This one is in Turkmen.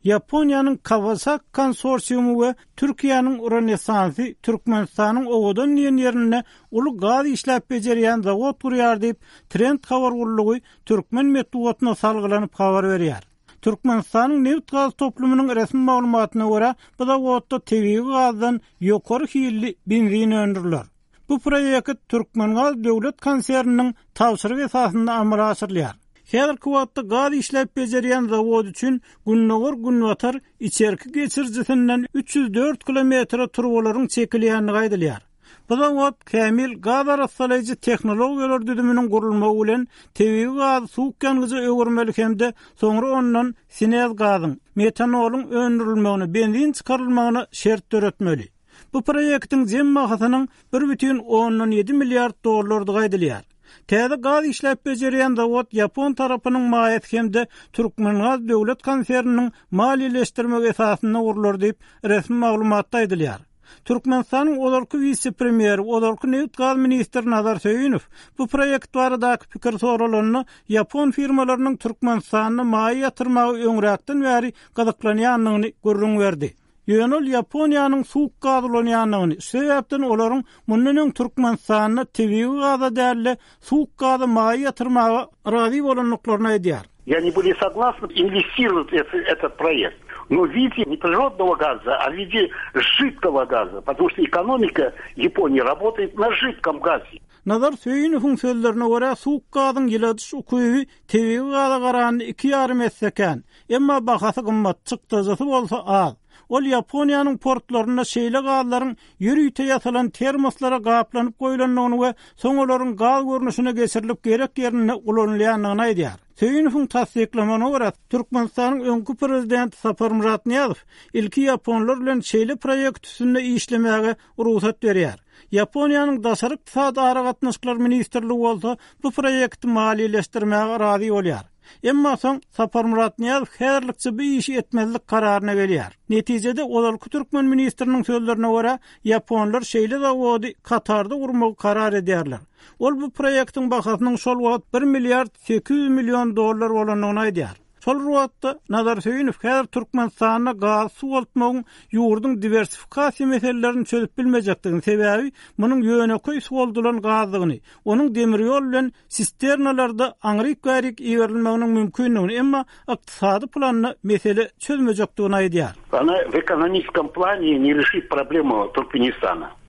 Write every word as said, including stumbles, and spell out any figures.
Yaponiýanyň Kawasaki konsorsiumy we Türkiýanyň Renesansi Türkmenistanyň owadan ýerine uly gaz işläp bejerýän zawod gurýar diýip Trend habar gurulugy Türkmen medeniýetine salgylanyp habar berýär. Türkmenistanyň neft gaz toplumynyň resmi maglumatyna görä, bu zawodda tebii gazdan ýokary hilli benzin öndüriler. Bu proýekt Türkmengaz döwlet konserniniň tawşyrygy esasynda amala asyrylýar. Häzirki wagtda gaz işläp bejerýän zawod üçin günnäger günwatar içerki geçirjisinden üç yüz dört kilometre turbolaryň çekilýäni gaýdylýar. Bu zawod kämil gaz arassalyjy tehnologiýalar düzüminiň gurulmagy bilen tebii gaz suwuk gengizi öwürmelik hemde soňra ondan sinez gazyň, metanoluň öndürilmegini, benzin çykarylmagyny şert töretmeli. Bu proýektiň jem magasynyň bir бүтүn ondan ýedi milliard dollardy gaýdylýar. Täze gaz işläp bejerýän zawod Yapon tarapynyň maýet hemde Türkmengaz döwlet konserniniň maliýeleşdirmek esasynda gurulur diýip resmi maglumatda aýdylýar. Türkmenistanyň olarky vice-premieri, olarky neft gaz ministri Nazar Söyünow bu proýekt baradaky pikir soralaryny Yapon firmalarynyň Türkmenistanyny maýa ýatyrmagy öňräkden bäri gazaklanýanlygyny görüň berdi. Ýönül Yaponiýanyň suwuk gazlanýanlygyny, sebäpden olaryň mundan Türkmenistanyna tebii gaza däli suwuk gaza maýa ýatyrmagy razy bolanlyklaryny aýdýar. И они были согласны инвестировать в этот проект, но в виде не природного газа, а в виде жидкого газа, потому что экономика Японии работает на жидком газе. Nazar Söyünowyň sözlerine görä suwuk gazyň ýyladyş ukyby tebii gaza garany iki ýarym etsekän, emma bahasy gymmat çykdyjy bolsa az. Ol Yaponiýanyň portlaryna şeýle gazlaryň ýürüýte ýasalan termoslara gaplanyp goýulanlygyny we soň olaryň gaz görnüşine geçirilip gerek ýerine ulanylýanlygyny aýdýar. Söyünowyň tasdiklamagyna görä Türkmenistanyň öňkü prezidenti Sapar Muratniýazow ilki Japonlar bilen şeýle proýekt üstünde işlemäge ruhsat berýär. Yaponiýanyň daşary iqtisad aragatnaşyklar ministrligi bolsa bu proýekti maliýeleşdirmäge razy bolýar. Emma soň Sapar Muratniýazow häzirlikçe bu işi etmezlik kararyna gelýär. Netijede olarky Türkmen ministriniň sözlerine görä Japonlar şeýle zawody Katarda gurmagy karar edýärler. Ol bu proýektiň bahasynyň şol wagt bir milliard sekiz yüz million dollar bolanyny aýdýar. Şol wagtda Nazar Söyünow häzir Türkmenistanyna gaz suwaltmagyň ýurduň diversifikasiýa meselelerini çözüp bilmejekdigini sebäbi munyň ýöneköý suwaldylan gazlygyny, onuň demir ýol bilen sisternalarda aňryk-garyk ýerilmeginiň mümkinligini, emma ykdysady planyny mesele çözmejekdigini aýdýar. Она в экономическом плане не решит проблему Туркменистана.